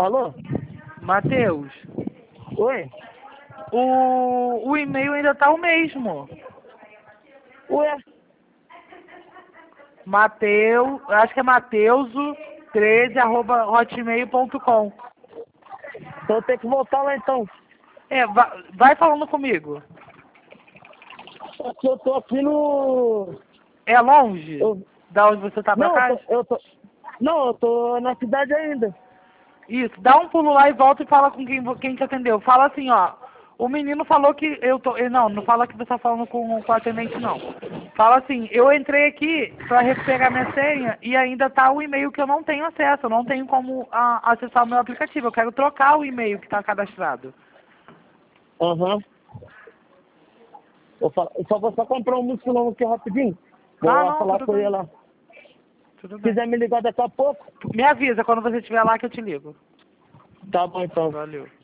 Alô? Matheus, Oi? o e-mail ainda tá o mesmo. Ué? Mateus, acho que é mateuso13@hotmail.com. Então eu tenho que voltar lá então. É, vai falando comigo. Só que eu tô aqui no... É longe Eu... da onde você tá pra Não, cá? Não, eu tô na cidade ainda. Isso, dá um pulo lá e volta e fala com quem te atendeu. Fala assim, ó. O menino falou que eu tô. Não, não fala que você tá falando com o atendente, não. Fala assim, eu entrei aqui pra recuperar minha senha e ainda tá o e-mail que eu não tenho acesso. Eu não tenho como acessar o meu aplicativo. Eu quero trocar o e-mail que tá cadastrado. Aham. Eu só vou comprar um músculo novo aqui rapidinho. Vou Ah, lá não, falar tudo com ele bem. lá. Tudo Se bem. quiser me ligar daqui a pouco, Me avisa quando você estiver lá que eu te ligo. tá bom então. Valeu.